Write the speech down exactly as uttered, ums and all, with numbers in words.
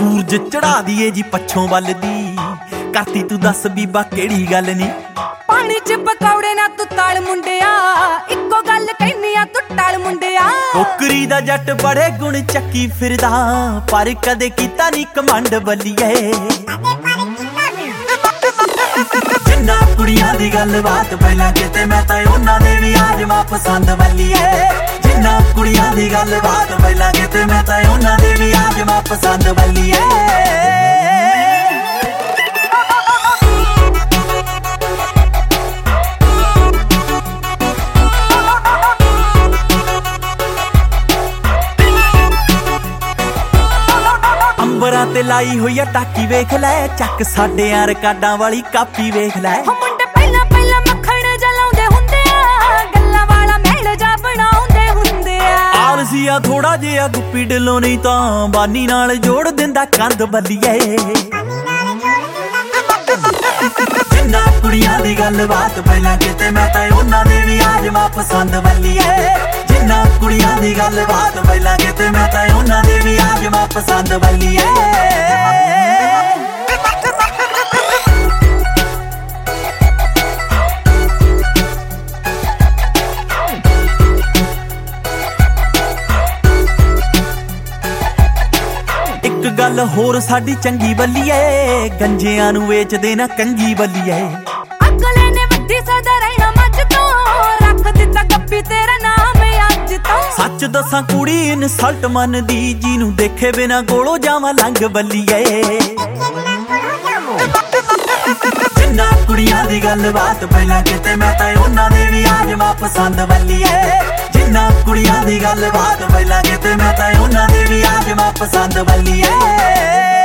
सूरज चढ़ा दिए जी पछों वल दी, करती तू दस बीबा केड़ी गल नी। पानी च पकौड़े ना तू तल मुंडिया, इक्को गल कहनी आ तू टल मुंडिया। टोकरी दा जट बड़े गुण चक्की फिरदा, पर कदे कीता नी कमंड बल्लीए। जिन्ना कुड़ियां दी गल बात पहला किते मैं तां उन्हां दे वी आजमा पसंद बल्लीए। जिन्ना कुड़ियां दी गल बात पहला किते मैं तां उन्हां दे वी आजमा पसंद बल्लीए। अंबरां ते लाई होई आ टाकी वेख लै, चक साडे यार रिकार्डां वाली कापी वेख लै। मुंडे पहला पहला मक्खण जलाउंदे हुंदे आ, गल्लां वाला महल जा बनाउंदे हुंदे आ। आलसिया थोड़ा जिहा गुप्पी ढिल्लों नहीं तां बानी नाल जोड़ दिंदा कंध बल्लीए। जिन्ना कुड़ियां दी गल बात पहला किते मैं तां उन्हां दे वी आजमा पसंद बल्लीए। जिन्ना कुड़ियां दी गल बात पहला किते मैं तां उन्हां दे वी आजमा पसंद बल्लीए। एक गल होर साडी चंगी बल्लीए, गंजियां नूं वेचदे ना कंगी बल्लीए। अगले ने वड्डी सदा रहना मज तो, रख दिता गप्पी तेरा नाम अज तो। सच दसां कुड़ी इनसल्ट मन दी, जीनू देखे बिना गोलों जावां लंघ बल्लीए। जिन्ना कुड़ियां दी गल बात पहला किते मैं तां उन्हां दे वी आजमा पसंद बल्लीए। जिन्ना कुड़ियां दी गल बात पहला किते मैं तां उन्हां दे वी आजमा पसंद बल्लीए।